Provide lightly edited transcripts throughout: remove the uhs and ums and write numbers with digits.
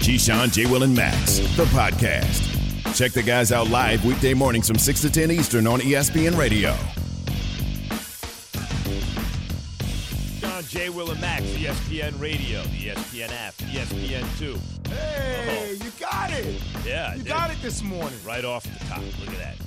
Keyshawn, J. Will, and Max, the podcast. Check the guys out live weekday mornings from 6 to 10 Eastern on ESPN Radio. Keyshawn, J. Will, and Max, ESPN Radio, the ESPN app, ESPN2. Hey, you got it. Yeah, you got it this morning. Right off the top. Look at that.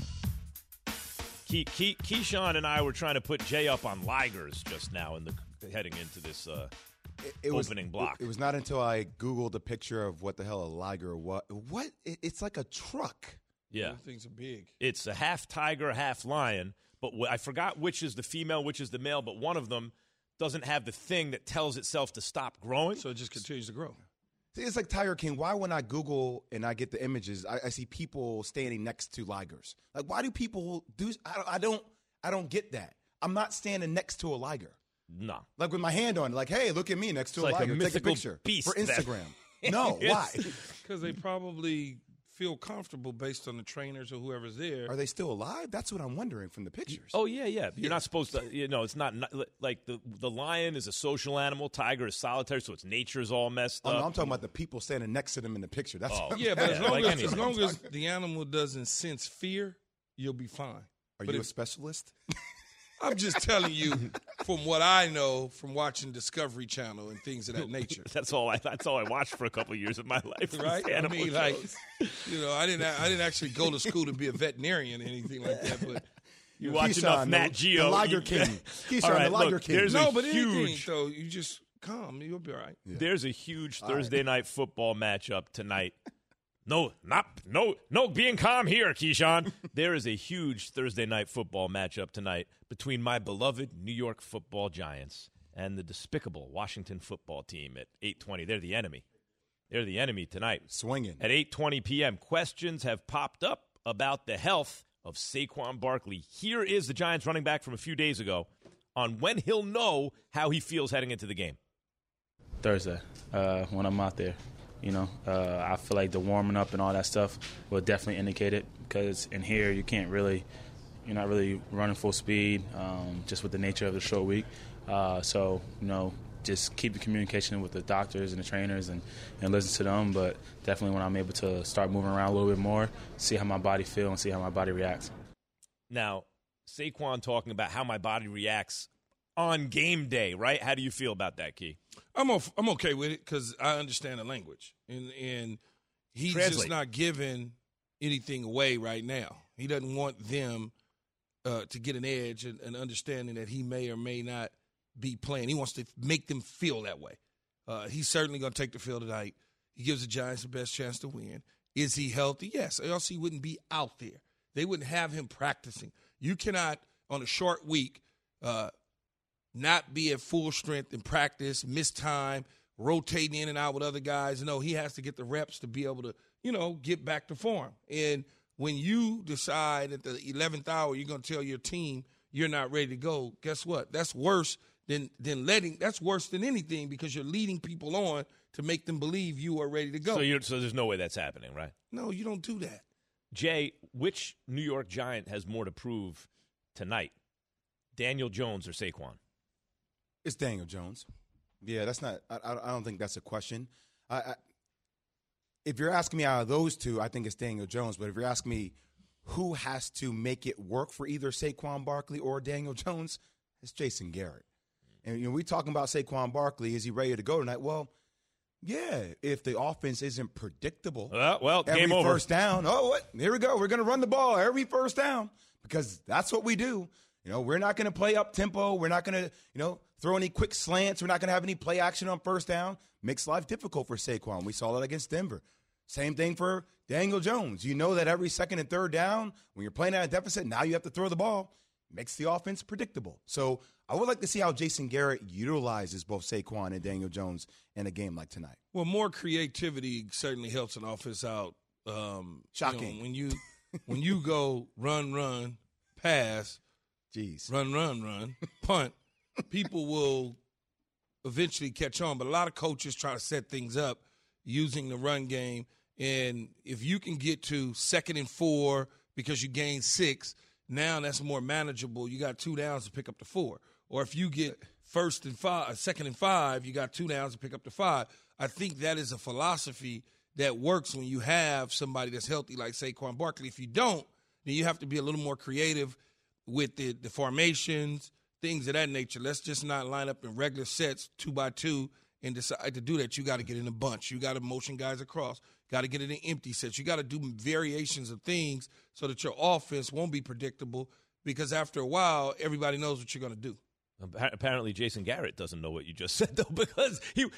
Keyshawn and I were trying to put Jay up on Ligers just now heading into this opening block. It was not until I Googled a picture of what the hell a Liger was. What? It's like a truck. Yeah. Those things are big. It's a half tiger, half lion, but I forgot which is the female, which is the male, but one of them doesn't have the thing that tells itself to stop growing. So it just continues to grow. See, it's like Tiger King. Why when I Google and I get the images, I see people standing next to Ligers. Like, why do people do? I don't get that. I'm not standing next to a Liger. No. Like with my hand on it, like, hey, look at me next to It's a like a Liger. Take a mythical picture beast for Instagram. No, why? Because they probably feel comfortable based on the trainers or whoever's there. Are they still alive? That's what I'm wondering from the pictures. Oh, yeah. You're not supposed to, it's not like the lion is a social animal. Tiger is solitary, so its nature's all messed up. No, I'm talking about the people standing next to them in the picture. That's Yeah, but as like long as the animal doesn't sense fear, you'll be fine. Are you a specialist? I'm just telling you from what I know from watching Discovery Channel and things of that nature. That's all I watched for a couple of years of my life. Right? I mean, shows. like, I didn't actually go to school to be a veterinarian or anything like that, but you watch Keyshawn, enough Nat Geo. The Liger King. Keyshawn, All right, the Liger look, King. there's no, a but anything, huge, though, you just calm. You'll be all right. Yeah. There's a huge Thursday night football matchup tonight. No, being calm here, Keyshawn. There is a huge Thursday night football matchup tonight between my beloved New York Football Giants and the despicable Washington football team at 8:20. They're the enemy. They're the enemy tonight. Swinging. At 8:20 p.m., questions have popped up about the health of Saquon Barkley. Here is the Giants running back from a few days ago on when he'll know how he feels heading into the game. Thursday, when I'm out there. I feel like the warming up and all that stuff will definitely indicate it because in here you're not really running full speed just with the nature of the short week. So just keep the communication with the doctors and the trainers and listen to them. But definitely when I'm able to start moving around a little bit more, see how my body feels and see how my body reacts. Now, Saquon talking about how my body reacts on game day, right? How do you feel about that, Key? I'm okay with it because I understand the language, and he's just not giving anything away right now. He doesn't want them to get an edge and understanding that he may or may not be playing. He wants to make them feel that way. He's certainly going to take the field tonight. He gives the Giants the best chance to win. Is he healthy? Yes, or else he wouldn't be out there. They wouldn't have him practicing. You cannot, on a short week, not be at full strength in practice, miss time, rotating in and out with other guys. No, he has to get the reps to be able to, get back to form. And when you decide at the 11th hour you're going to tell your team you're not ready to go, guess what? That's worse than that's worse than anything because you're leading people on to make them believe you are ready to go. So there's no way that's happening, right? No, you don't do that. Jay, which New York Giant has more to prove tonight? Daniel Jones or Saquon? It's Daniel Jones. Yeah, that's not. I don't think that's a question. If you're asking me out of those two, I think it's Daniel Jones. But if you're asking me who has to make it work for either Saquon Barkley or Daniel Jones, it's Jason Garrett. And we talking about Saquon Barkley. Is he ready to go tonight? Well, yeah. If the offense isn't predictable, well, every game over. first down. Oh, what? Here we go. We're going to run the ball every first down because that's what we do. We're not going to play up tempo. We're not going to, throw any quick slants. We're not going to have any play action on first down. Makes life difficult for Saquon. We saw that against Denver. Same thing for Daniel Jones. You know that every second and third down, when you're playing at a deficit, now you have to throw the ball. Makes the offense predictable. So I would like to see how Jason Garrett utilizes both Saquon and Daniel Jones in a game like tonight. Well, more creativity certainly helps an offense out. Shocking. When you go run, pass, jeez, run, punt, people will eventually catch on. But a lot of coaches try to set things up using the run game. And if you can get to 2nd and 4 because you gained 6, now that's more manageable. You got 2 downs to pick up the 4. Or if you get 2nd and 5, you got 2 downs to pick up the 5. I think that is a philosophy that works when you have somebody that's healthy like Saquon Barkley. If you don't, then you have to be a little more creative with the formations, things of that nature. Let's just not line up in regular sets 2x2 and decide to do that. You got to get in a bunch. You got to motion guys across. Got to get it in empty sets. You got to do variations of things so that your offense won't be predictable, because after a while, everybody knows what you're going to do. Apparently, Jason Garrett doesn't know what you just said, though, because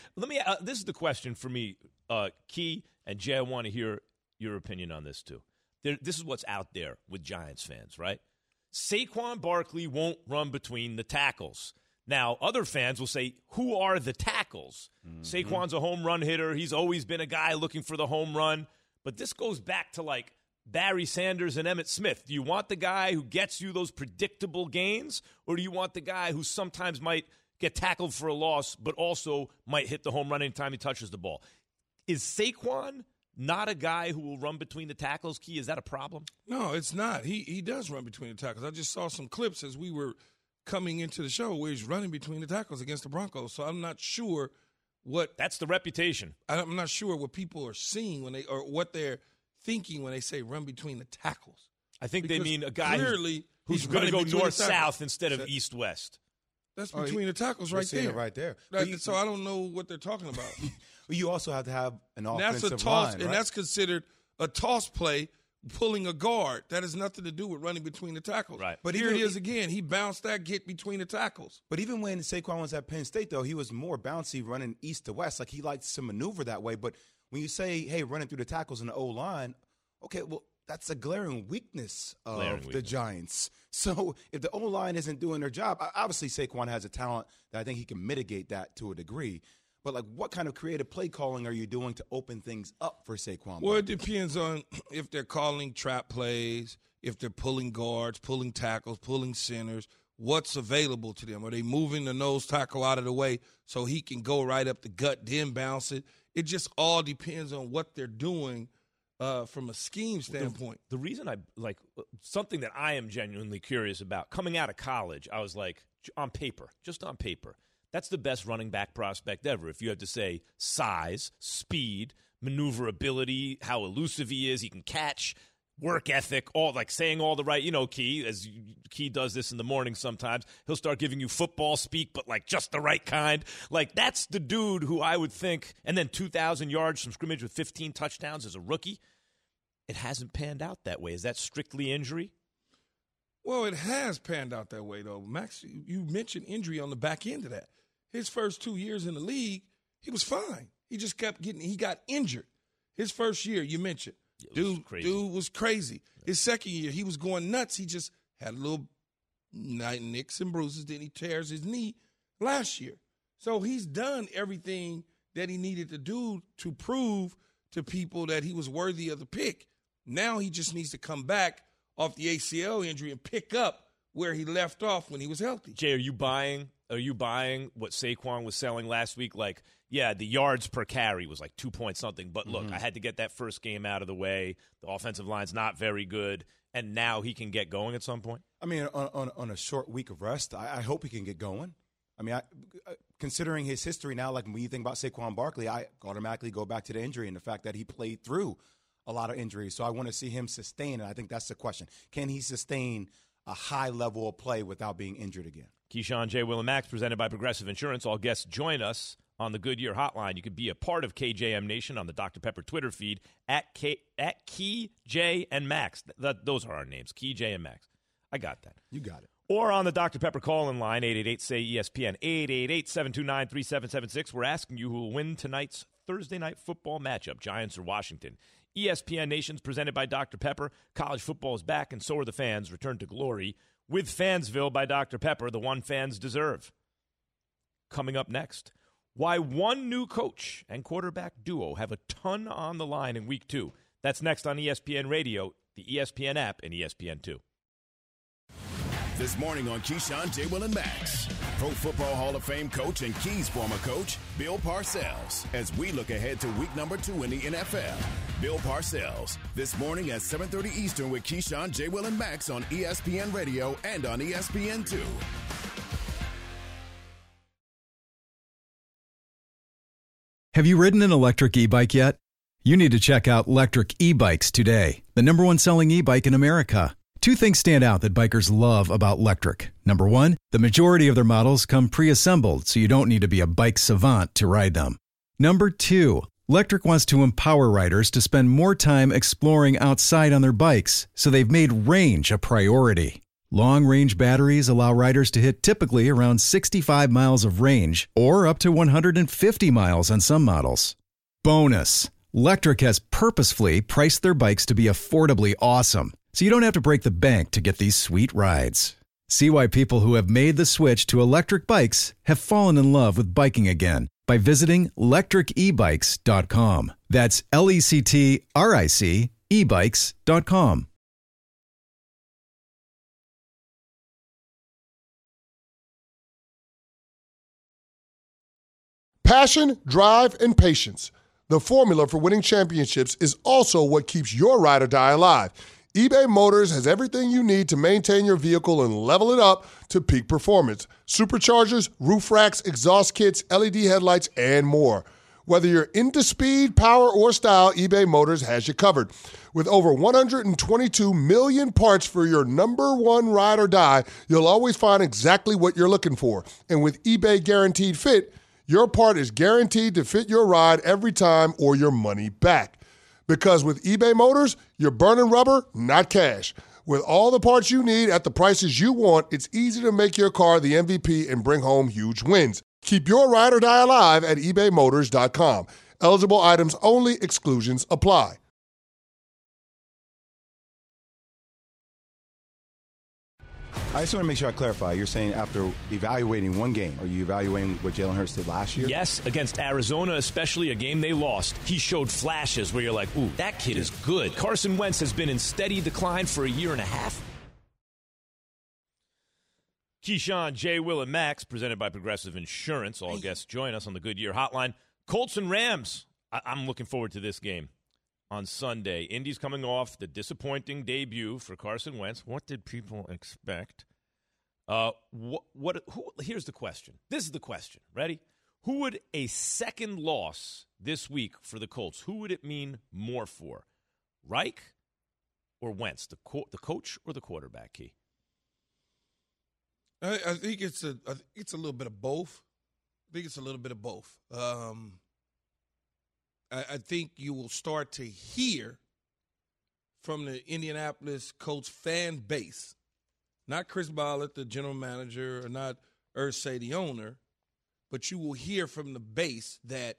this is the question for me, Key and Jay. I want to hear your opinion on this, too. This is what's out there with Giants fans, right? Saquon Barkley won't run between the tackles. Now, other fans will say, who are the tackles? Mm-hmm. Saquon's a home run hitter. He's always been a guy looking for the home run. But this goes back to, like, Barry Sanders and Emmitt Smith. Do you want the guy who gets you those predictable gains, or do you want the guy who sometimes might get tackled for a loss but also might hit the home run anytime he touches the ball? Is Saquon not a guy who will run between the tackles, Key? Is that a problem? No, it's not. He does run between the tackles. I just saw some clips as we were coming into the show where he's running between the tackles against the Broncos. So I'm not sure what – That's the reputation. I'm not sure what people are seeing when they – or what they're thinking when they say run between the tackles. I think they mean a guy who's going to go north-south instead of east-west. That's between the tackles right there. Right there. So I don't know what they're talking about. Well, you also have to have an offensive that's a line, toss, right? And that's considered a toss play, pulling a guard. That has nothing to do with running between the tackles. Right. But here it is again. He bounced that get between the tackles. But even when Saquon was at Penn State, though, he was more bouncy running east to west. Like, he likes to maneuver that way. But when you say, hey, running through the tackles in the O-line, okay, well, that's a glaring weakness of the Giants. So if the O-line isn't doing their job, obviously Saquon has a talent that I think he can mitigate that to a degree. But, like, what kind of creative play calling are you doing to open things up for Saquon? Well, it depends on if they're calling trap plays, if they're pulling guards, pulling tackles, pulling centers, what's available to them. Are they moving the nose tackle out of the way so he can go right up the gut, then bounce it? It just all depends on what they're doing from a scheme standpoint. The reason something that I am genuinely curious about, coming out of college, I was like, just on paper, that's the best running back prospect ever. If you had to say size, speed, maneuverability, how elusive he is, he can catch, work ethic, saying all the right, Key does this in the morning sometimes. He'll start giving you football speak, but just the right kind. That's the dude who I would think, and then 2,000 yards from scrimmage with 15 touchdowns as a rookie. It hasn't panned out that way. Is that strictly injury? Well, it has panned out that way, though. Max, you mentioned injury on the back end of that. His first 2 years in the league, he was fine. He just he got injured. His first year, you mentioned, dude was crazy. His second year, he was going nuts. He just had a little nicks and bruises. Then he tears his knee last year. So he's done everything that he needed to do to prove to people that he was worthy of the pick. Now he just needs to come back off the ACL injury and pick up where he left off when he was healthy. Jay, are you buying what Saquon was selling last week? The yards per carry was 2 point something. But look, I had to get that first game out of the way. The offensive line's not very good. And now he can get going at some point? I mean, on a short week of rest, I hope he can get going. I mean, considering his history now, when you think about Saquon Barkley, I automatically go back to the injury and the fact that he played through a lot of injuries. So I want to see him sustain, and I think that's the question. Can he sustain a high level of play without being injured again? Keyshawn, J. Will, and Max, presented by Progressive Insurance. All guests join us on the Goodyear Hotline. You could be a part of KJM Nation on the Dr. Pepper Twitter feed at Key, J, and Max. Those are our names, Key, J, and Max. I got that. You got it. Or on the Dr. Pepper call-in line, 888-SAY-ESPN, 888-729-3776. We're asking you who will win tonight's Thursday night football matchup, Giants or Washington. ESPN Nation's presented by Dr. Pepper. College football is back, and so are the fans. Return to glory with Fansville by Dr. Pepper, the one fans deserve. Coming up next, why one new coach and quarterback duo have a ton on the line in Week 2. That's next on ESPN Radio, the ESPN app, and ESPN2. This morning on Keyshawn, J. Will, and Max, Pro Football Hall of Fame coach and Key's former coach, Bill Parcells, as we look ahead to week number 2 in the NFL. Bill Parcells, this morning at 7:30 Eastern with Keyshawn, J. Will, and Max on ESPN Radio and on ESPN2. Have you ridden an electric e-bike yet? You need to check out Lectric e-bikes today, the #1 selling e-bike in America. Two things stand out that bikers love about Lectric. Number one, the majority of their models come pre-assembled, so you don't need to be a bike savant to ride them. Number two, Lectric wants to empower riders to spend more time exploring outside on their bikes, so they've made range a priority. Long-range batteries allow riders to hit typically around 65 miles of range, or up to 150 miles on some models. Bonus, Lectric has purposefully priced their bikes to be affordably awesome, so you don't have to break the bank to get these sweet rides. See why people who have made the switch to electric bikes have fallen in love with biking again by visiting lectricebikes.com. That's LECTRIC ebikes.com. Passion, drive, and patience. The formula for winning championships is also what keeps your ride or die alive. eBay Motors has everything you need to maintain your vehicle and level it up to peak performance. Superchargers, roof racks, exhaust kits, LED headlights, and more. Whether you're into speed, power, or style, eBay Motors has you covered. With over 122 million parts for your number one ride or die, you'll always find exactly what you're looking for. And with eBay Guaranteed Fit, your part is guaranteed to fit your ride every time or your money back. Because with eBay Motors, you're burning rubber, not cash. With all the parts you need at the prices you want, it's easy to make your car the MVP and bring home huge wins. Keep your ride or die alive at ebaymotors.com. Eligible items only. Exclusions apply. I just want to make sure I clarify. You're saying after evaluating one game, are you evaluating what Jalen Hurts did last year? Yes, against Arizona, especially a game they lost. He showed flashes where you're like, ooh, that kid is good. Carson Wentz has been in steady decline for a year and a half. Keyshawn, J. Will, and Max, presented by Progressive Insurance. All guests join us on the Goodyear Hotline. Colts and Rams. I'm looking forward to this game on Sunday. Indy's coming off the disappointing debut for Carson Wentz. What did people expect? Here's the question. This is the question. Ready? Who would a second loss this week for the Colts, who would it mean more for? Reich or Wentz? The coach or the quarterback, Key? I think it's a little bit of both. I think you will start to hear from the Indianapolis Colts fan base, not Chris Ballard, the general manager, or not Irsay, the owner, but you will hear from the base that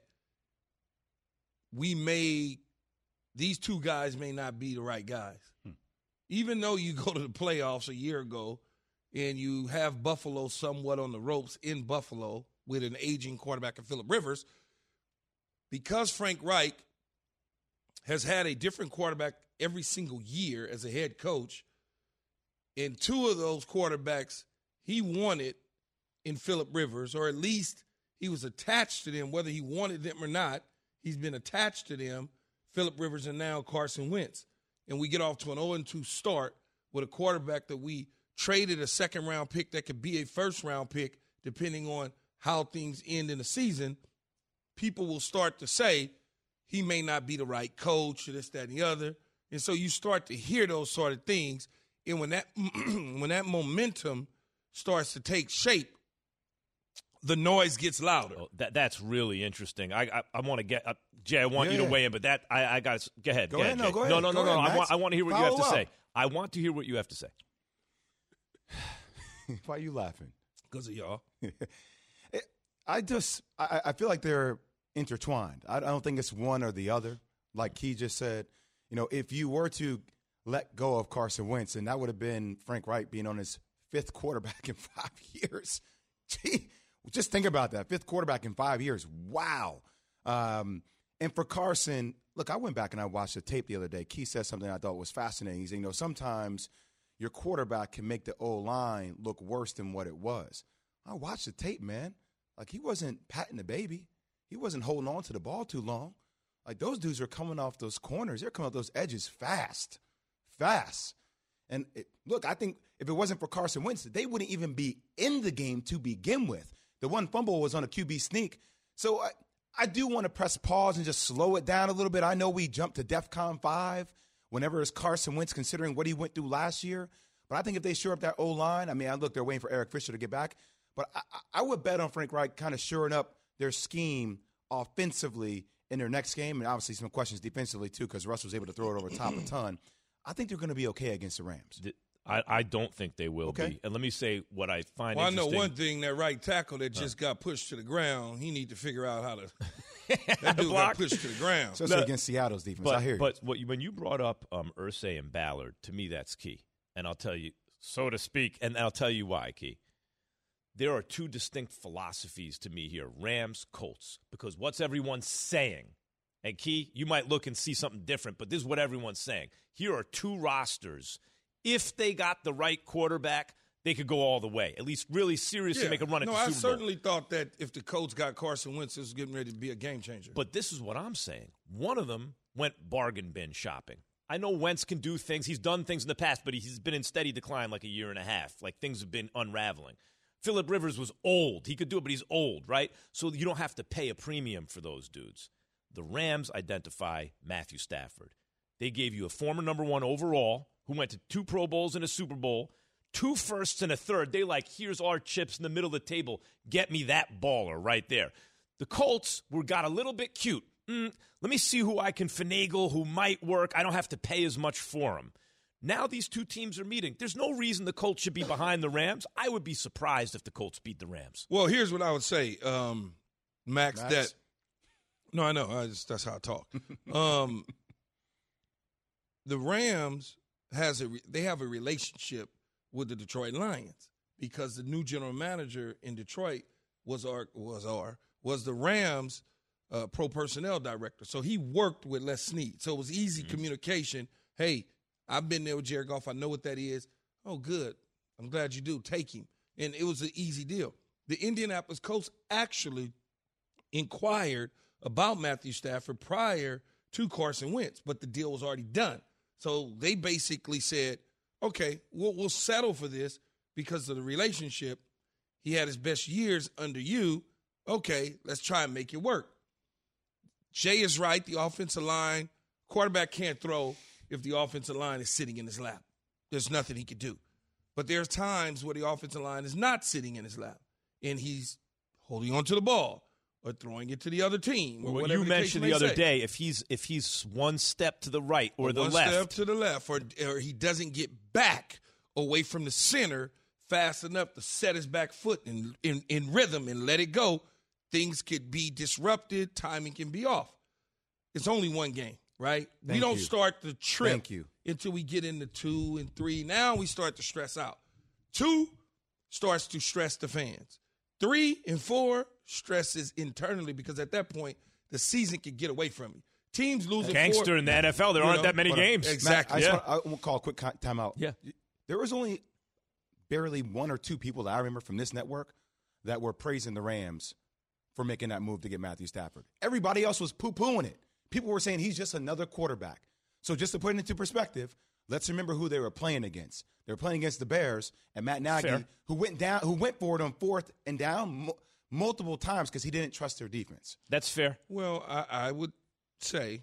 these two guys may not be the right guys. Even though you go to the playoffs a year ago and you have Buffalo somewhat on the ropes in Buffalo with an aging quarterback in Phillip Rivers, because Frank Reich has had a different quarterback every single year as a head coach, and two of those quarterbacks he wanted in Phillip Rivers, or at least he was attached to them, whether he wanted them or not, he's been attached to them, Phillip Rivers and now Carson Wentz. And we get off to an 0-2 start with a quarterback that we traded a second-round pick that could be a first-round pick depending on how things end in the season. People will start to say he may not be the right coach or this, that, and the other. And so you start to hear those sort of things. And when that momentum starts to take shape, the noise gets louder. Oh, that's really interesting. I want to get Jay. I want you to weigh in, but that I got to go ahead. Go ahead. No. I want to hear what you have to say. I want to hear what you have to say. Why are you laughing? Because of y'all. I feel like they're intertwined. I don't think it's one or the other. Like Key just said, if you were to let go of Carson Wentz, and that would have been Frank Reich being on his fifth quarterback in 5 years. Gee, just think about that. Fifth quarterback in 5 years. Wow. And for Carson, look, I went back and I watched the tape the other day. Key said something I thought was fascinating. He said, sometimes your quarterback can make the O-line look worse than what it was. I watched the tape, man. Like, he wasn't patting the baby. He wasn't holding on to the ball too long. Like, those dudes are coming off those corners. They're coming off those edges fast. And, look, I think if it wasn't for Carson Wentz, they wouldn't even be in the game to begin with. The one fumble was on a QB sneak. So I do want to press pause and just slow it down a little bit. I know we jumped to DEFCON 5 whenever it's Carson Wentz, considering what he went through last year. But I think if they shore up that O-line, I mean, they're waiting for Eric Fisher to get back. But I would bet on Frank Reich kind of shoring up their scheme offensively in their next game, and obviously some questions defensively too, because Russ was able to throw it over the top a ton. I think they're going to be okay against the Rams. I don't think they will be. And let me say what I find interesting. I know one thing, that right tackle that just got pushed to the ground, he need to figure out how to – that dude got pushed to the ground. Especially against Seattle's defense. I hear you. But when you brought up Irsay and Ballard, to me that's key. And I'll tell you, so to speak, and I'll tell you why, Key. There are two distinct philosophies to me here, Rams, Colts, because what's everyone saying? And Key, you might look and see something different, but this is what everyone's saying. Here are two rosters. If they got the right quarterback, they could go all the way, at least really seriously make a run at the Super Bowl. I certainly thought that if the Colts got Carson Wentz, it was getting ready to be a game changer. But this is what I'm saying. One of them went bargain bin shopping. I know Wentz can do things. He's done things in the past, but he's been in steady decline like a year and a half. Like things have been unraveling. Phillip Rivers was old. He could do it, but he's old, right? So you don't have to pay a premium for those dudes. The Rams identify Matthew Stafford. They gave you a former number 1 overall who went to 2 Pro Bowls and a Super Bowl, 2 firsts and a third. They here's our chips in the middle of the table. Get me that baller right there. The Colts got a little bit cute. Let me see who I can finagle, who might work. I don't have to pay as much for them. Now these two teams are meeting. There's no reason the Colts should be behind the Rams. I would be surprised if the Colts beat the Rams. Well, here's what I would say, Max. No, I know. That's how I talk. The Rams have a relationship with the Detroit Lions because the new general manager in Detroit was the Rams pro personnel director. So he worked with Les Snead. So it was easy communication. Hey, I've been there with Jared Goff. I know what that is. Oh, good. I'm glad you do. Take him. And it was an easy deal. The Indianapolis Colts actually inquired about Matthew Stafford prior to Carson Wentz, but the deal was already done. So they basically said, okay, we'll settle for this because of the relationship. He had his best years under you. Okay, let's try and make it work. Jay is right. The offensive line, quarterback can't throw if the offensive line is sitting in his lap. There's nothing he could do. But there's times where the offensive line is not sitting in his lap, and he's holding on to the ball or throwing it to the other team. Or what you mentioned the other day, if he's one step to the right or the left. One step to the left, or he doesn't get back away from the center fast enough to set his back foot in rhythm and let it go, things could be disrupted, timing can be off. It's only one game, right? We don't start the trip until we get into 2 and 3. Now we start to stress out. 2 starts to stress the fans. 3 and 4 stresses internally because at that point, the season could get away from you. Teams losing Gangster 4. in the NFL, there aren't that many games. Exactly. Matt, I want to call a quick timeout. Yeah. There was only barely 1 or 2 people that I remember from this network that were praising the Rams for making that move to get Matthew Stafford. Everybody else was poo-pooing it. People were saying he's just another quarterback. So just to put it into perspective, let's remember who they were playing against. They were playing against the Bears and Matt Nagy, who went for it on 4th and down multiple times because he didn't trust their defense. That's fair. Well, I would say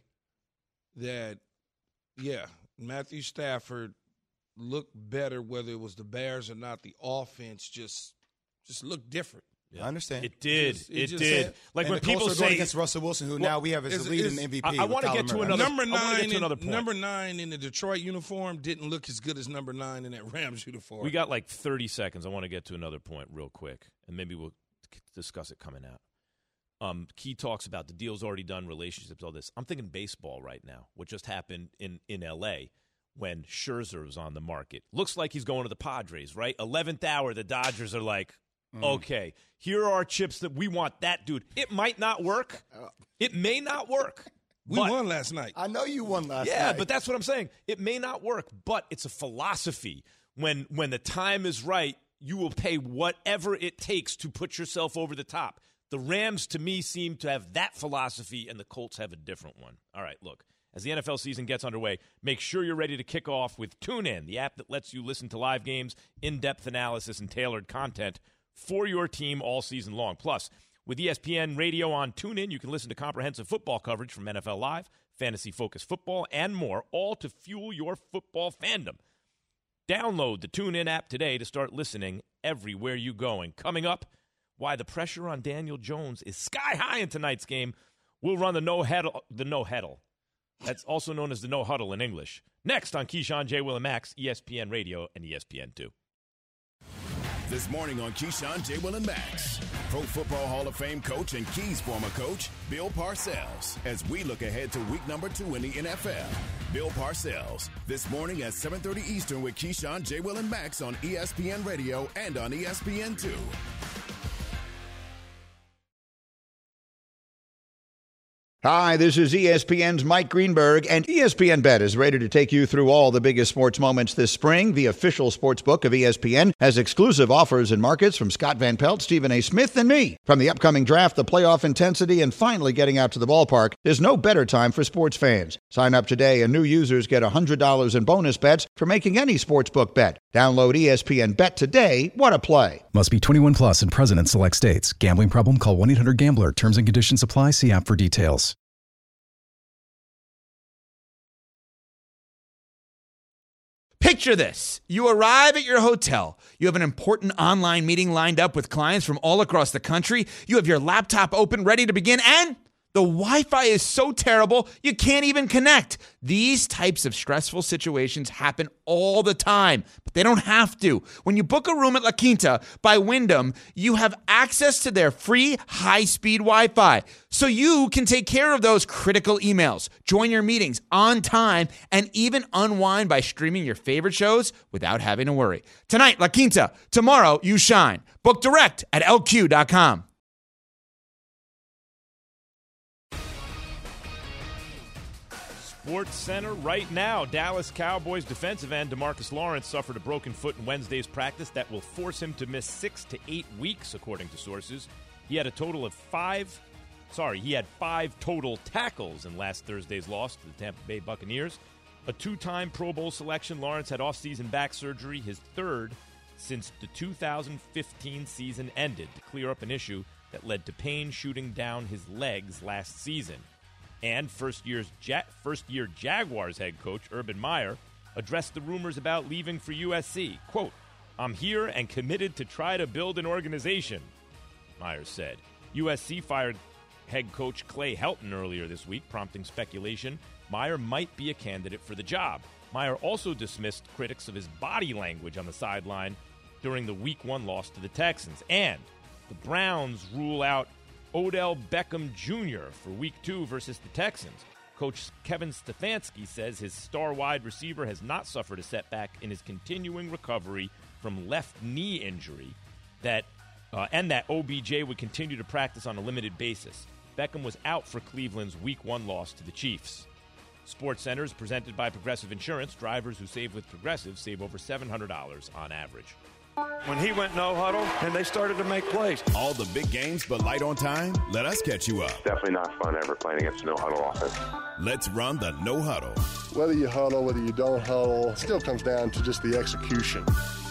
that, Matthew Stafford looked better whether it was the Bears or not. The offense just looked different. Yeah. I understand. It did. It did. Like when people say against Russell Wilson, who now we have as the lead in MVP. I want to get to another. Number 9 in the Detroit uniform didn't look as good as number 9 in that Rams uniform. We got 30 seconds. I want to get to another point real quick, and maybe we'll discuss it coming out. Key talks about the deal's already done, relationships, all this. I'm thinking baseball right now. What just happened in L.A. when Scherzer was on the market. Looks like he's going to the Padres, right? 11th hour, the Dodgers are like, okay, here are our chips that we want that dude. It might not work. It may not work. We won last night. I know you won last night. Yeah, but that's what I'm saying. It may not work, but it's a philosophy. When the time is right, you will pay whatever it takes to put yourself over the top. The Rams, to me, seem to have that philosophy, and the Colts have a different one. All right, look. As the NFL season gets underway, make sure you're ready to kick off with TuneIn, the app that lets you listen to live games, in-depth analysis, and tailored content for your team all season long. Plus, With ESPN Radio on TuneIn, you can listen to comprehensive football coverage from NFL Live, fantasy-focused football, and more, all to fuel your football fandom. Download the TuneIn app today to start listening everywhere you go. And coming up, why the pressure on Daniel Jones is sky high in tonight's game. We'll run the no huddle. That's also known as the no huddle in English. Next on Keyshawn, J. Will, and Max, ESPN Radio and ESPN2. This morning on Keyshawn, J. Will, and Max, Pro Football Hall of Fame coach and Keys former coach, Bill Parcells, as we look ahead to week number 2 in the NFL. Bill Parcells, this morning at 7:30 Eastern with Keyshawn, J. Will, and Max on ESPN Radio and on ESPN2. Hi, this is ESPN's Mike Greenberg, and ESPN Bet is ready to take you through all the biggest sports moments this spring. The official sports book of ESPN has exclusive offers and markets from Scott Van Pelt, Stephen A. Smith, and me. From the upcoming draft, the playoff intensity, and finally getting out to the ballpark, there's no better time for sports fans. Sign up today, and new users get $100 in bonus bets for making any sportsbook bet. Download ESPN Bet today. What a play. Must be 21 plus and present in select states. Gambling problem? Call 1-800-GAMBLER. Terms and conditions apply. See app for details. Picture this. You arrive at your hotel. You have an important online meeting lined up with clients from all across the country. You have your laptop open, ready to begin, and the Wi-Fi is so terrible, you can't even connect. These types of stressful situations happen all the time, but they don't have to. When you book a room at La Quinta by Wyndham, you have access to their free high-speed Wi-Fi, so you can take care of those critical emails, join your meetings on time, and even unwind by streaming your favorite shows without having to worry. Tonight, La Quinta. Tomorrow, you shine. Book direct at LQ.com. Sports Center right now. Dallas Cowboys defensive end DeMarcus Lawrence suffered a broken foot in Wednesday's practice that will force him to miss 6 to 8 weeks, according to sources. He had five total tackles in last Thursday's loss to the Tampa Bay Buccaneers. A 2-time Pro Bowl selection, Lawrence had off-season back surgery, his third since the 2015 season ended, to clear up an issue that led to pain shooting down his legs last season. And first-year Jaguars head coach Urban Meyer addressed the rumors about leaving for USC. Quote, "I'm here and committed to try to build an organization," Meyer said. USC fired head coach Clay Helton earlier this week, prompting speculation Meyer might be a candidate for the job. Meyer also dismissed critics of his body language on the sideline during the Week 1 loss to the Texans. And the Browns rule out Odell Beckham Jr. for Week 2 versus the Texans. Coach Kevin Stefanski says his star wide receiver has not suffered a setback in his continuing recovery from left knee injury, and that OBJ would continue to practice on a limited basis. Beckham was out for Cleveland's Week 1 loss to the Chiefs. SportsCenter is presented by Progressive Insurance. Drivers who save with Progressive save over $700 on average. When he went no huddle and they started to make plays. All the big games, but light on time? Let us catch you up. Definitely not fun ever playing against a no huddle offense. Let's run the no huddle. Whether you huddle, whether you don't huddle, it still comes down to just the execution.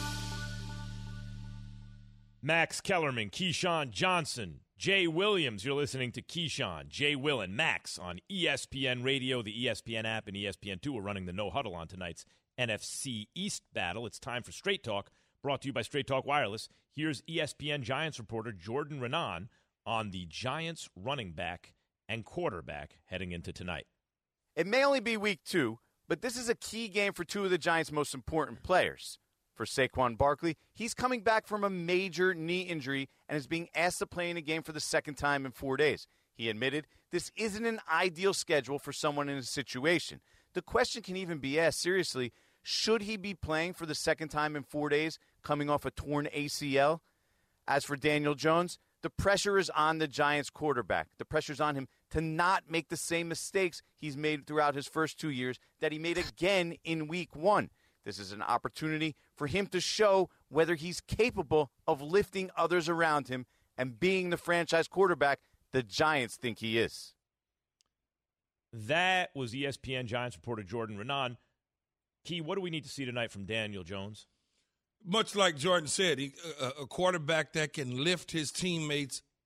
Max Kellerman, Keyshawn Johnson, Jay Williams. You're listening to Keyshawn, Jay Will, and Max on ESPN Radio, the ESPN app, and ESPN2. We're running the no huddle on tonight's NFC East battle. It's time for Straight Talk, brought to you by Straight Talk Wireless. Here's ESPN Giants reporter Jordan Renan on the Giants running back and quarterback heading into tonight. It may only be week 2, but this is a key game for two of the Giants' most important players. For Saquon Barkley, he's coming back from a major knee injury and is being asked to play in a game for the second time in 4 days. He admitted this isn't an ideal schedule for someone in his situation. The question can even be asked seriously, should he be playing for the second time in 4 days, coming off a torn ACL? As for Daniel Jones, the pressure is on the Giants quarterback. The pressure's on him to not make the same mistakes he's made throughout his first 2 years that he made again in week 1. This is an opportunity for him to show whether he's capable of lifting others around him and being the franchise quarterback the Giants think he is. That was ESPN Giants reporter Jordan Renan. Key, what do we need to see tonight from Daniel Jones? Much like Jordan said, a quarterback that can lift his teammates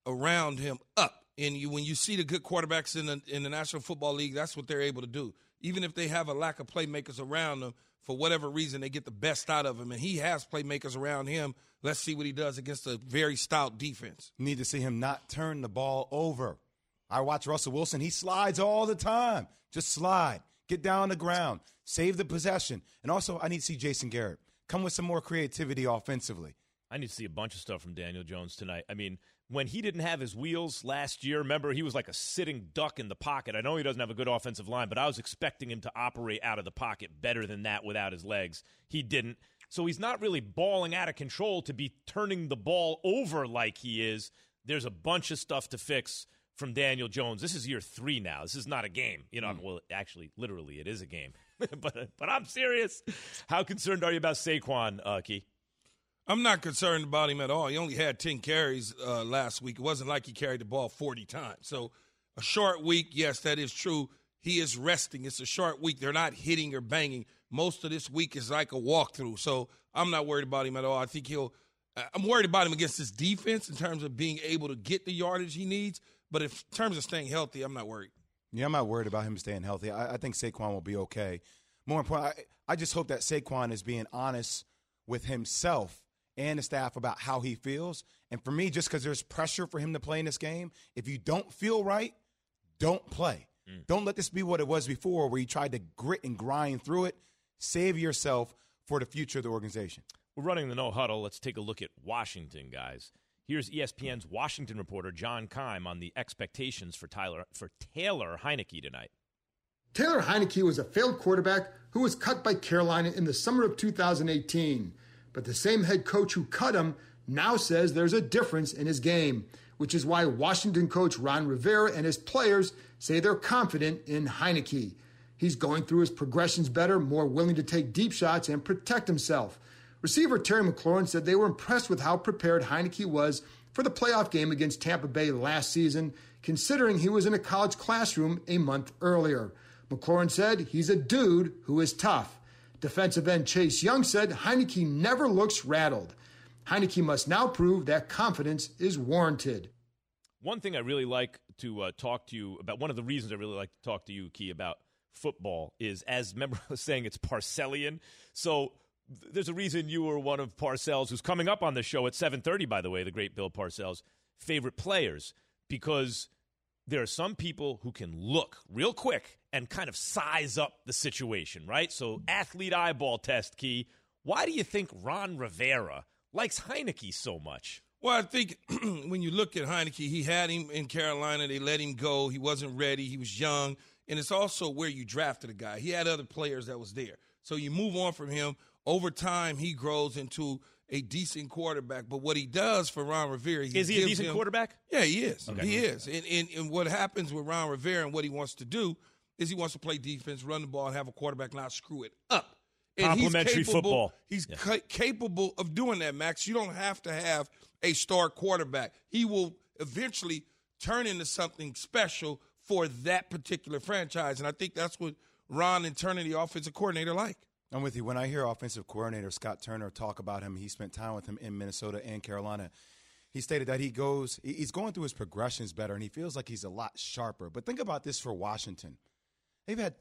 around him up. And when you see the good quarterbacks in the National Football League, that's what they're able to do. Even if they have a lack of playmakers around them, for whatever reason, they get the best out of him. And he has playmakers around him. Let's see what he does against a very stout defense. You need to see him not turn the ball over. I watch Russell Wilson. He slides all the time. Just slide. Get down on the ground. Save the possession. And also, I need to see Jason Garrett come with some more creativity offensively. I need to see a bunch of stuff from Daniel Jones tonight. I mean, when he didn't have his wheels last year, remember, he was like a sitting duck in the pocket. I know he doesn't have a good offensive line, but I was expecting him to operate out of the pocket better than that without his legs. He didn't. So he's not really balling out of control to be turning the ball over like he is. There's a bunch of stuff to fix from Daniel Jones. This is year 3 now. This is not a game. Well, actually, literally, it is a game. but I'm serious. How concerned are you about Saquon, Key? I'm not concerned about him at all. He only had 10 carries last week. It wasn't like he carried the ball 40 times. So a short week, yes, that is true. He is resting. It's a short week. They're not hitting or banging. Most of this week is like a walkthrough. So I'm not worried about him at all. I think I'm worried about him against his defense in terms of being able to get the yardage he needs. But in terms of staying healthy, I'm not worried. Yeah, I'm not worried about him staying healthy. I think Saquon will be okay. More important, I just hope that Saquon is being honest with himself and the staff about how he feels. And for me, just because there's pressure for him to play in this game, if you don't feel right, don't play. Don't let this be what it was before where you tried to grit and grind through it. Save yourself for the future of the organization. We're running the no huddle. Let's take a look at Washington, guys. Here's ESPN's Washington reporter John Keim on the expectations for Taylor Heinicke tonight. Taylor Heinicke was a failed quarterback who was cut by Carolina in the summer of 2018. But the same head coach who cut him now says there's a difference in his game, which is why Washington coach Ron Rivera and his players say they're confident in Heinicke. He's going through his progressions better, more willing to take deep shots and protect himself. Receiver Terry McLaurin said they were impressed with how prepared Heinicke was for the playoff game against Tampa Bay last season, considering he was in a college classroom a month earlier. McLaurin said he's a dude who is tough. Defensive end Chase Young said Heinicke never looks rattled. Heinicke must now prove that confidence is warranted. One thing I really like to talk to you about, one of the reasons I really like to talk to you, Key, about football is, as remember I was saying, it's Parcellian. So there's a reason you were one of Parcells, who's coming up on the show at 7:30, by the way, the great Bill Parcells' favorite players, because there are some people who can look real quick and kind of size up the situation, right? So athlete eyeball test, Key. Why do you think Ron Rivera likes Heinicke so much? Well, I think when you look at Heinicke, he had him in Carolina. They let him go. He wasn't ready. He was young. And it's also where you drafted a guy. He had other players that was there. So you move on from him. Over time, he grows into a decent quarterback. But what he does for Ron Rivera, is he a decent quarterback? Yeah, he is. Okay. He is. And what happens with Ron Rivera and what he wants to do is he wants to play defense, run the ball, and have a quarterback not screw it up. And complimentary football. He's capable of doing that, Max. You don't have to have a star quarterback. He will eventually turn into something special for that particular franchise. And I think that's what Ron and Turner, the offensive coordinator, like. I'm with you. When I hear offensive coordinator Scott Turner talk about him, he spent time with him in Minnesota and Carolina. He stated that he's going through his progressions better, and he feels like he's a lot sharper. But think about this for Washington. They've had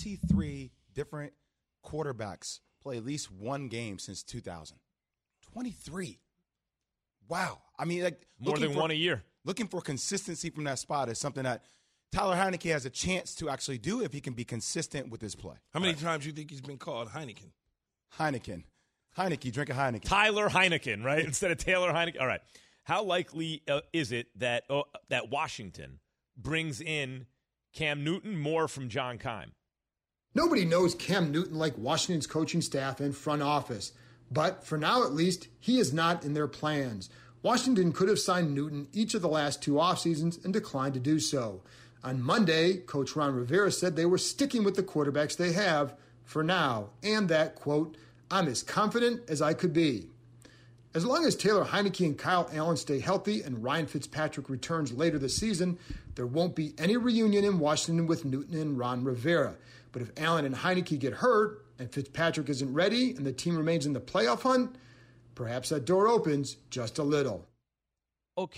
23 different quarterbacks play at least one game since 2000. 23. Wow. I mean, like more than one a year. Looking for consistency from that spot is something that Tyler Heinicke has a chance to actually do if he can be consistent with his play. How many times do you think he's been called Heineken? Heineke, drink a Heineken. Tyler Heineken, right? Instead of Taylor Heineken. All right. How likely is it that Washington brings in Cam Newton more from John Keim? Nobody knows Cam Newton like Washington's coaching staff and front office. But for now, at least, he is not in their plans. Washington could have signed Newton each of the last 2 off seasons and declined to do so. On Monday, Coach Ron Rivera said they were sticking with the quarterbacks they have for now, and that, quote, I'm as confident as I could be. As long as Taylor Heinicke and Kyle Allen stay healthy and Ryan Fitzpatrick returns later this season, there won't be any reunion in Washington with Newton and Ron Rivera. But if Allen and Heinicke get hurt and Fitzpatrick isn't ready and the team remains in the playoff hunt, perhaps that door opens just a little. Okay,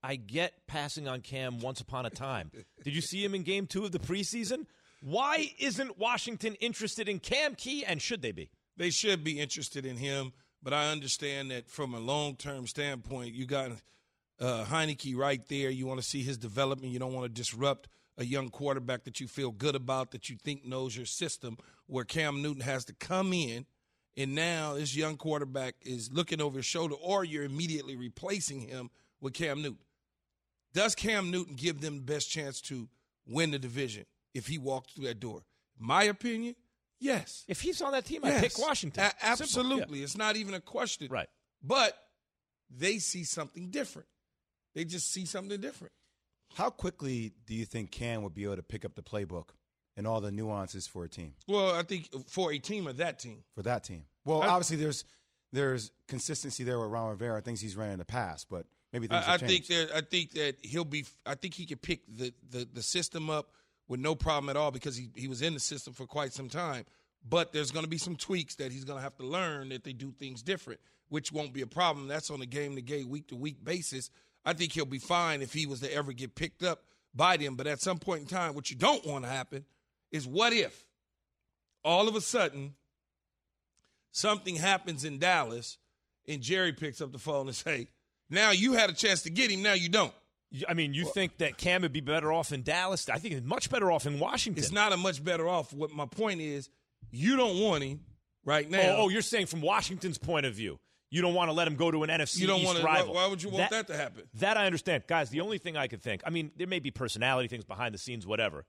I get passing on Cam once upon a time. Did you see him in Game 2 of the preseason? Why isn't Washington interested in Cam Key, and should they be? They should be interested in him, but I understand that from a long-term standpoint, you got Heineke right there. You want to see his development. You don't want to disrupt a young quarterback that you feel good about, that you think knows your system, where Cam Newton has to come in, and now this young quarterback is looking over his shoulder, or you're immediately replacing him with Cam Newton. Does Cam Newton give them the best chance to win the division if he walked through that door? My opinion, yes. If he's on that team, I pick Washington. Absolutely. Yeah. It's not even a question. Right. But they see something different. They just see something different. How quickly do you think Cam would be able to pick up the playbook and all the nuances for a team? Well, I think for a team or that team. For that team. Well, obviously there's consistency there with Ron Rivera, things he's ran in the past, but maybe things have changed. I think that I think he could pick the system up with no problem at all, because he was in the system for quite some time. But there's going to be some tweaks that he's going to have to learn, that they do things different, which won't be a problem. That's on a game-to-game, week-to-week basis. I think he'll be fine if he was to ever get picked up by them. But at some point in time, what you don't want to happen is, what if all of a sudden something happens in Dallas and Jerry picks up the phone and say, now you had a chance to get him, now you don't. I mean, you think that Cam would be better off in Dallas? I think he's much better off in Washington. It's not a much better off. What my point is, you don't want him right now. Oh, you're saying from Washington's point of view. You don't want to let him go to an NFC East rival. Why would you want that to happen? That I understand. Guys, the only thing I could think, I mean, there may be personality things behind the scenes, whatever.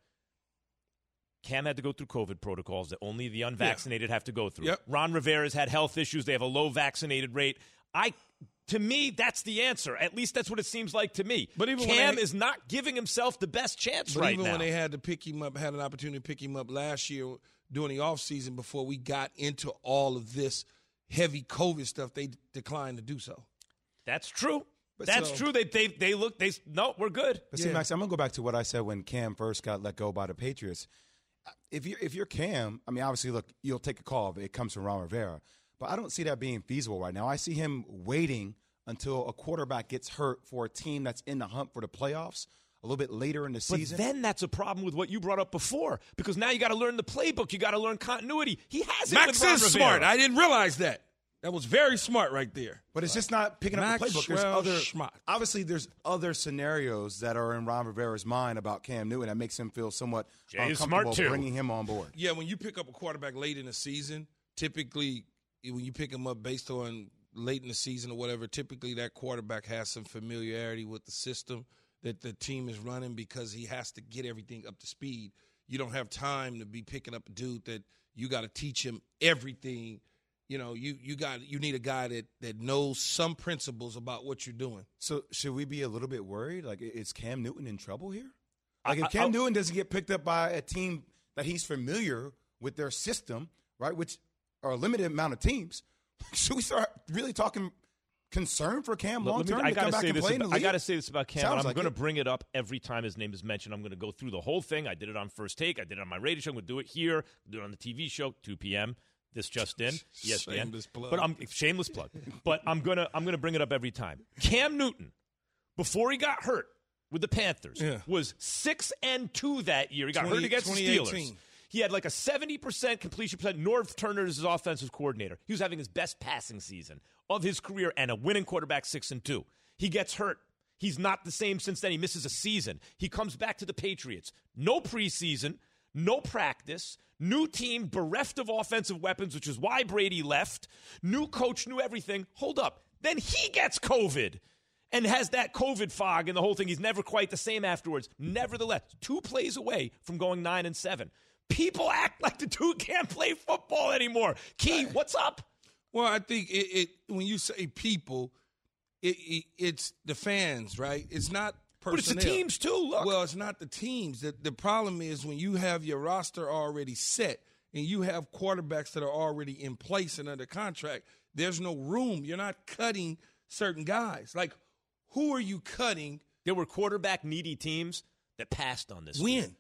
Cam had to go through COVID protocols that only the unvaccinated have to go through. Yep. Ron Rivera's had health issues. They have a low vaccinated rate. To me, that's the answer. At least that's what it seems like to me. But even Cam is not giving himself the best chance right now. But even when they had to pick him up, had an opportunity to pick him up last year during the offseason before we got into all of this heavy COVID stuff, they declined to do so. That's true. That's true. No, we're good. But see, Max, I'm going to go back to what I said when Cam first got let go by the Patriots. If you're Cam, I mean, obviously, look, you'll take a call if it comes from Ron Rivera. But I don't see that being feasible right now. I see him waiting until a quarterback gets hurt for a team that's in the hunt for the playoffs a little bit later in the season. But then that's a problem with what you brought up before, because now you got to learn the playbook. You got to learn continuity. He has it Max with Ron is Rivera. smart. I didn't realize that. That was very smart right there. But it's just not picking up the playbook. There's other scenarios that are in Ron Rivera's mind about Cam Newton that makes him feel somewhat uncomfortable bringing him on board. Yeah, when you pick up a quarterback late in the season, typically when you pick him up based on late in the season or whatever, typically that quarterback has some familiarity with the system that the team is running, because he has to get everything up to speed. You don't have time to be picking up a dude that you got to teach him everything. You know, you need a guy that knows some principles about what you're doing. So should we be a little bit worried? Like, is Cam Newton in trouble here? Like, if Cam Newton doesn't get picked up by a team that he's familiar with their system, right, which are a limited amount of teams, should we start really talking concern for Cam long term? I got to say this about Cam, and I'm going to bring it up every time his name is mentioned. I'm going to go through the whole thing. I did it on First Take. I did it on my radio show. I'm going to do it here. Do it on the TV show, 2 p.m. This just in. ESPN. Shameless plug. But shameless plug. But I'm gonna bring it up every time. Cam Newton, before he got hurt with the Panthers, was 6-2 that year. He got hurt against the Steelers. He had like a 70% completion percent. Norv Turner is his offensive coordinator. He was having his best passing season of his career, and a winning quarterback, 6-2. He gets hurt. He's not the same since then. He misses a season. He comes back to the Patriots. No preseason, no practice, new team bereft of offensive weapons, which is why Brady left. New coach, new everything. Hold up. Then he gets COVID and has that COVID fog and the whole thing. He's never quite the same afterwards. Nevertheless, 2 plays away from going 9-7. People act like the dude can't play football anymore. Key, what's up? Well, I think when you say people, it's the fans, right? It's not personnel. But it's the teams too, look. Well, it's not the teams. The problem is when you have your roster already set and you have quarterbacks that are already in place and under contract, there's no room. You're not cutting certain guys. Like, who are you cutting? There were quarterback-needy teams that passed on this. When?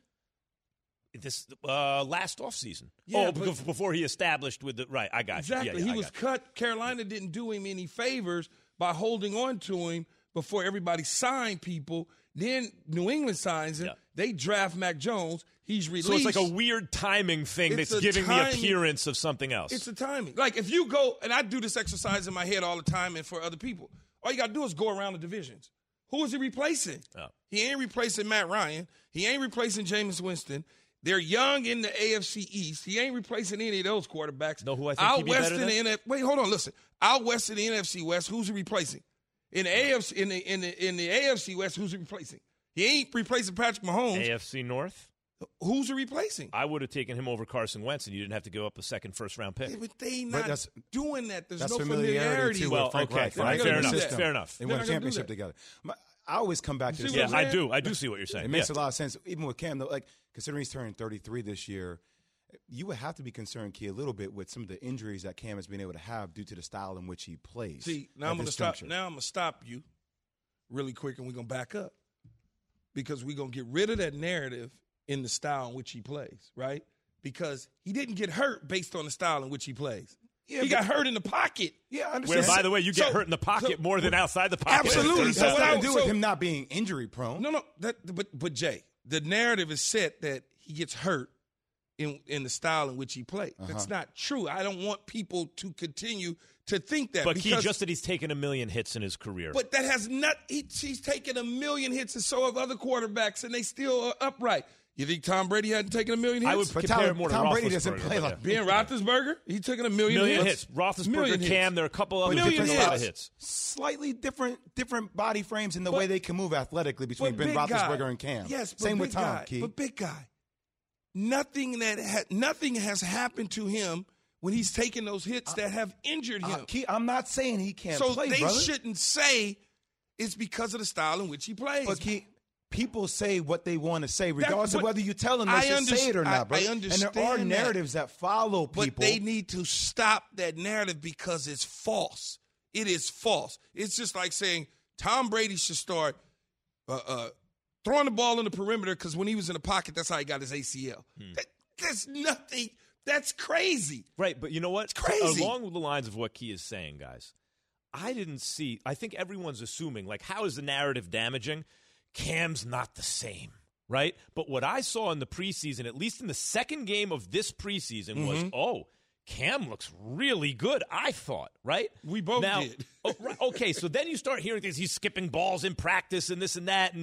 This last offseason. Before he established with the – right, I got you. Exactly. He was cut. Carolina didn't do him any favors by holding on to him before everybody signed people. Then New England signs him. Yeah. They draft Mac Jones. He's released. So it's like a weird timing thing that's giving the appearance of something else. It's a timing. Like if you go, and I do this exercise in my head all the time and for other people, all you got to do is go around the divisions. Who is he replacing? Oh. He ain't replacing Matt Ryan. He ain't replacing Jameis Winston. They're young in the AFC East. He ain't replacing any of those quarterbacks. Know who I think he'd be better than? Wait, hold on, listen. Out west in the NFC West, who's he replacing? In the AFC, in the AFC West, who's he replacing? He ain't replacing Patrick Mahomes. AFC North? Who's he replacing? I would have taken him over Carson Wentz, and you didn't have to give up a second first-round pick. Yeah, but they not doing that. There's no familiarity. Too, well, Frank okay, Reich, right? Fair enough. They won a championship together. I always come back to this. Yeah, I do see what you're saying. It makes a lot of sense. Even with Cam, though, like considering he's turning 33 this year, you would have to be concerned, Key, a little bit with some of the injuries that Cam has been able to have due to the style in which he plays. See, now I'm going to stop. Now I'm going to stop you really quick, and we're going to back up because we're going to get rid of that narrative in the style in which he plays, right? Because he didn't get hurt based on the style in which he plays. Yeah, he got hurt in the pocket. Yeah, I understand. Where, by the way, you get hurt in the pocket more than outside the pocket. Absolutely. So what I do with him not being injury prone? No. But Jay, the narrative is set that he gets hurt in the style in which he plays. That's not true. I don't want people to continue to think that. But he just said he's taken 1 million hits in his career. But that has not. He's taken 1 million hits, and so have other quarterbacks, and they still are upright. You think Tom Brady hadn't taken 1 million hits? I would compare it more to Tom Roethlisberger. Brady doesn't play like Ben Roethlisberger. He's taken 1 million hits. Roethlisberger, Cam, there are a couple other different lot of hits. Slightly different body frames in the way they can move athletically between Ben Roethlisberger and Cam. Yes, same with Tom. But big guy, nothing has happened to him when he's taken those hits that have injured him. I'm not saying he can't play, so they shouldn't say it's because of the style in which he plays. But people say what they want to say, regardless of whether you tell them they should say it or not, bro. I understand. And there are narratives that follow people. But they need to stop that narrative because it's false. It is false. It's just like saying Tom Brady should start throwing the ball in the perimeter because when he was in the pocket, that's how he got his ACL. That's nothing. That's crazy. Right, but you know what? It's crazy. Along the lines of what Key is saying, guys, I think everyone's assuming, like, how is the narrative damaging? Cam's not the same, right? But what I saw in the preseason, at least in the second game of this preseason, was, Cam looks really good, I thought, right? We both did. Okay, so then you start hearing things. He's skipping balls in practice and this and that.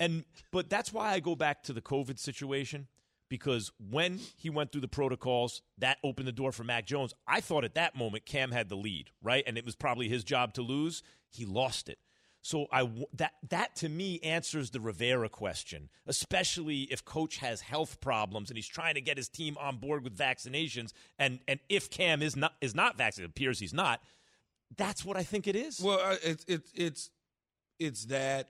But that's why I go back to the COVID situation, because when he went through the protocols, that opened the door for Mac Jones. I thought at that moment Cam had the lead, right? And it was probably his job to lose. He lost it. So that to me answers the Rivera question, especially if Coach has health problems and he's trying to get his team on board with vaccinations. And if Cam is not vaccinated, it appears he's not. That's what I think it is. Well, it's the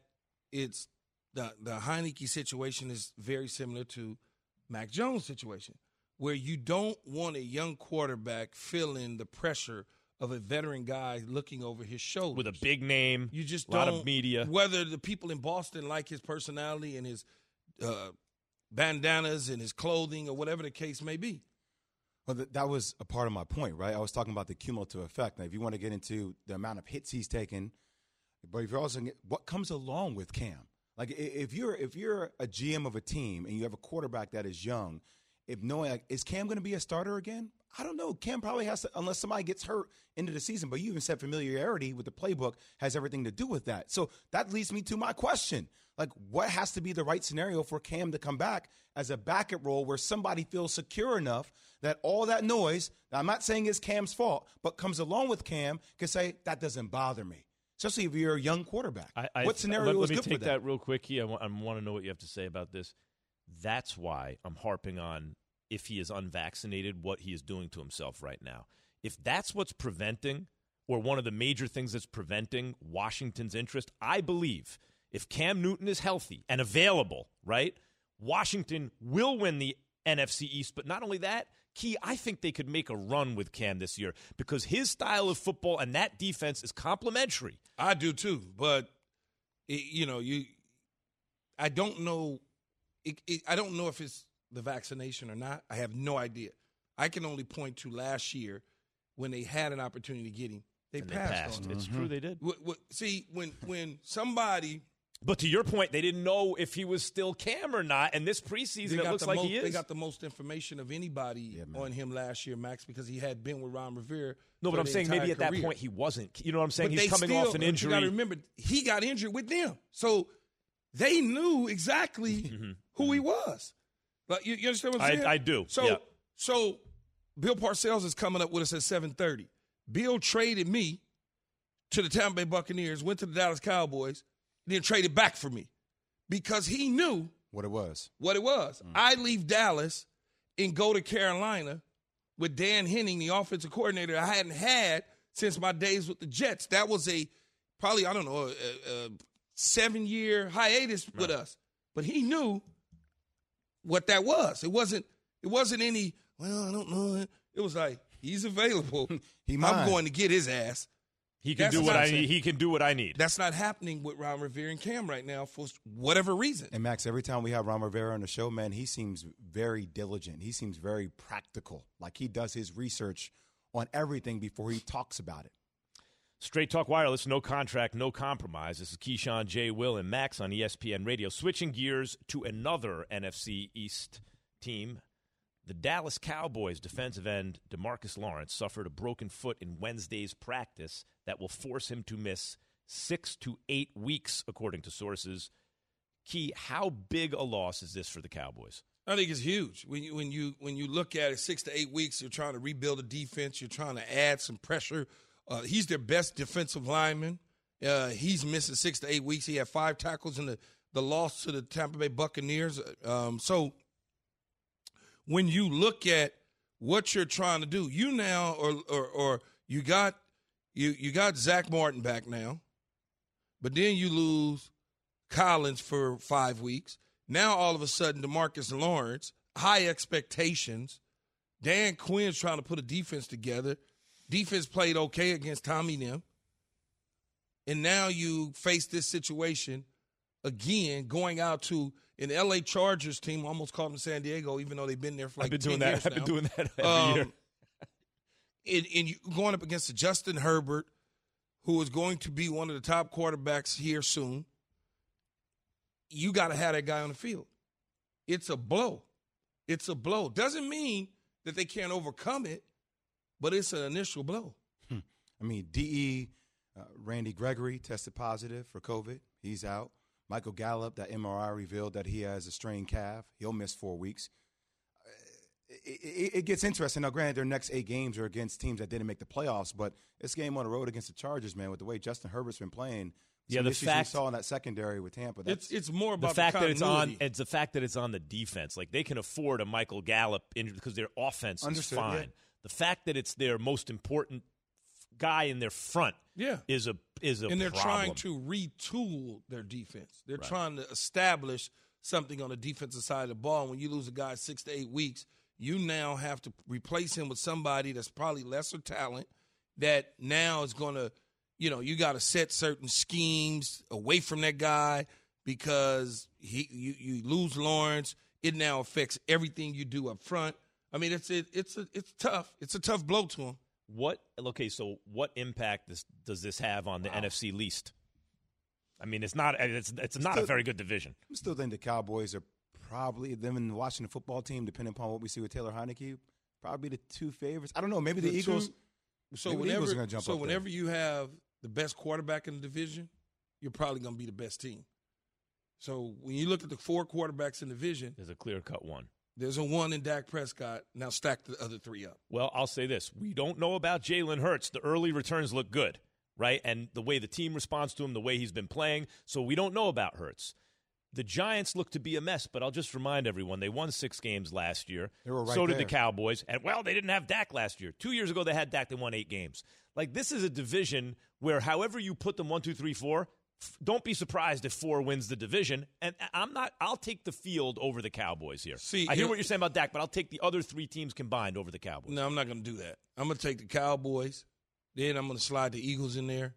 Heineke situation is very similar to Mac Jones' situation, where you don't want a young quarterback feeling the pressure of a veteran guy looking over his shoulder. With a big name, you just a lot of media. Whether the people in Boston like his personality and his bandanas and his clothing or whatever the case may be. Well, that was a part of my point, right? I was talking about the cumulative effect. Now, if you want to get into the amount of hits he's taken, but if you're also what comes along with Cam. Like if you're a GM of a team and you have a quarterback that is young, if knowing like, is Cam going to be a starter again? I don't know. Cam probably has to, unless somebody gets hurt into the season. But you even said familiarity with the playbook has everything to do with that. So that leads me to my question. Like, what has to be the right scenario for Cam to come back as a backup role where somebody feels secure enough that all that noise, I'm not saying it's Cam's fault, but comes along with Cam, can say, that doesn't bother me. Especially if you're a young quarterback. What scenario is good for that? Let me take that real quick, Key. I want to know what you have to say about this. That's why I'm harping on, if he is unvaccinated, what he is doing to himself right now. If that's what's preventing, or one of the major things that's preventing Washington's interest, I believe if Cam Newton is healthy and available, right, Washington will win the NFC East. But not only that, Key, I think they could make a run with Cam this year because his style of football and that defense is complementary. I do too, but I don't know. I don't know if it's the vaccination or not. I have no idea. I can only point to last year when they had an opportunity to get him They passed on it. It's true, they did. See, when somebody. But to your point, they didn't know if he was still Cam or not. And this preseason, it looks like he is. They got the most information of anybody on him last year, Max, because he had been with Ron Rivera. No, but I'm saying maybe at that point he wasn't. You know what I'm saying? He's coming off an injury. You got to remember, he got injured with them. So they knew exactly who he was. Like, you understand what I'm saying? I do. So Bill Parcells is coming up with us at 7:30. Bill traded me to the Tampa Bay Buccaneers, went to the Dallas Cowboys, then traded back for me because he knew what it was. I leave Dallas and go to Carolina with Dan Henning, the offensive coordinator I hadn't had since my days with the Jets. That was a 7-year hiatus with us. But he knew what that was. It wasn't any, well, I don't know. It was like, he's available. I'm going to get his ass. He can do what I need. He can do what I need. That's not happening with Ron Rivera and Cam right now for whatever reason. And Max, every time we have Ron Rivera on the show, man, he seems very diligent. He seems very practical. Like he does his research on everything before he talks about it. Straight Talk Wireless, no contract, no compromise. This is Keyshawn, J. Will, and Max on ESPN Radio. Switching gears to another NFC East team. The Dallas Cowboys defensive end DeMarcus Lawrence suffered a broken foot in Wednesday's practice that will force him to miss 6 to 8 weeks, according to sources. Key, how big a loss is this for the Cowboys? I think it's huge. When you look at it, 6 to 8 weeks, you're trying to rebuild a defense. You're trying to add some pressure. He's their best defensive lineman. He's missing 6 to 8 weeks. He had 5 tackles in the loss to the Tampa Bay Buccaneers. So when you look at what you're trying to do, you now or you got Zach Martin back now, but then you lose Collins for 5 weeks. Now all of a sudden DeMarcus Lawrence, high expectations. Dan Quinn's trying to put a defense together. Defense played okay against Tommy Nim. And now you face this situation again, going out to an L.A. Chargers team, almost called them San Diego, even though they've been there for like 10 years I've been doing that every year. And you going up against Justin Herbert, who is going to be one of the top quarterbacks here soon. You got to have that guy on the field. It's a blow. Doesn't mean that they can't overcome it, but it's an initial blow. I mean, Randy Gregory tested positive for COVID. He's out. Michael Gallup, that MRI revealed that he has a strained calf. He'll miss 4 weeks. It gets interesting. Now, granted, their next 8 games are against teams that didn't make the playoffs, but this game on the road against the Chargers, man, with the way Justin Herbert's been playing, the issues we saw in that secondary with Tampa. It's more about the fact that it's the fact that it's on the defense. Like they can afford a Michael Gallup injury because their offense is fine. Yeah. The fact that it's their most important guy in their front is a and they're problem. Trying to retool their defense. They're trying to establish something on the defensive side of the ball. And when you lose a guy 6 to 8 weeks, you now have to replace him with somebody that's probably lesser talent that now is going to, you got to set certain schemes away from that guy because you lose Lawrence. It now affects everything you do up front. I mean, it's tough. It's a tough blow to him. What impact does this have on the NFC least? I mean, it's not a very good division. I still think the Cowboys are probably, them and the Washington football team, depending upon what we see with Taylor Heineke, probably the 2 favorites. I don't know. Maybe the Eagles. So whenever you have the best quarterback in the division, you're probably going to be the best team. So when you look at the 4 quarterbacks in the division, there's a clear-cut one. There's a 1 in Dak Prescott. Now stack the other 3 up. Well, I'll say this. We don't know about Jalen Hurts. The early returns look good, right? And the way the team responds to him, the way he's been playing. So we don't know about Hurts. The Giants look to be a mess, but I'll just remind everyone, they won 6 games last year. They were right so there. did the Cowboys. And, they didn't have Dak last year. 2 years ago, they had Dak. They won 8 games. Like, this is a division where however you put them 1, 2, 3, 4, don't be surprised if 4 wins the division. And I'll take the field over the Cowboys here. I hear what you're saying about Dak, but I'll take the other 3 teams combined over the Cowboys. No, I'm not going to do that. I'm going to take the Cowboys. Then I'm going to slide the Eagles in there.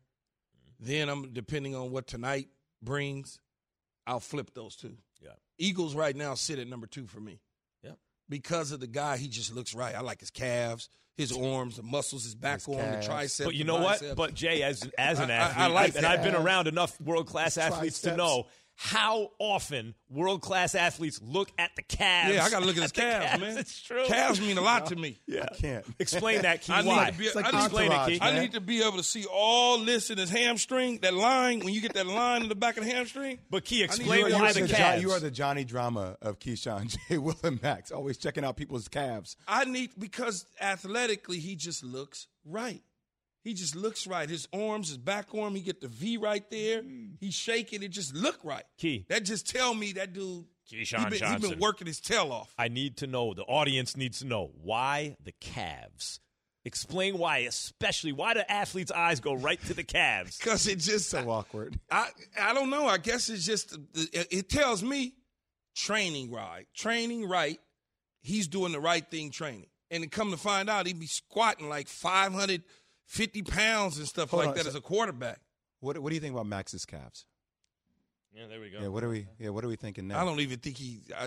Then depending on what tonight brings, I'll flip those 2. Yeah. Eagles right now sit at number 2 for me. Yeah. because of the guy. He just looks right. I like his calves, his arms, the muscles, his back arm, the triceps. But you know what? But Jay, as an athlete, and I've been around enough world-class athletes to know how often world-class athletes look at the calves. Yeah, I got to look at his calves, man. It's true. Calves mean a lot to me. Yeah. I can't. Explain that, Key. I Why? I need to be able to see all this in his hamstring, that line, when you get that line in the back of the hamstring. But Key, explain why the calves. You are the Johnny Drama of Keyshawn J. Will and Max, always checking out people's calves. Because athletically, he just looks right. He just looks right. His arms, his back arm, he get the V right there. He's shaking. It just look right. Key. That just tell me that dude, Keyshawn Johnson. He been working his tail off. I need to know, the audience needs to know, why the calves? Explain why, especially why do athletes' eyes go right to the calves? Because it's just so awkward. I don't know. I guess it's just, it tells me training right. He's doing the right thing training. And to come to find out, he be squatting like 550 pounds and stuff like that as a quarterback. What do you think about Max's calves? Yeah, there we go. Yeah, what are we thinking now? I don't even think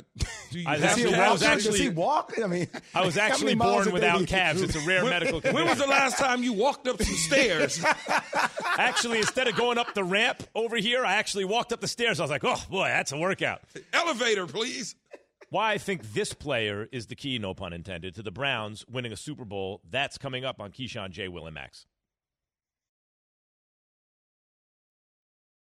does he walk? I mean, I was actually born without calves. It's a rare medical condition. When was the last time you walked up some stairs? Actually, instead of going up the ramp over here, I actually walked up the stairs. I was like, oh, boy, that's a workout. Elevator, please. Why I think this player is the key, no pun intended, to the Browns winning a Super Bowl. That's coming up on Keyshawn J. Will and Max.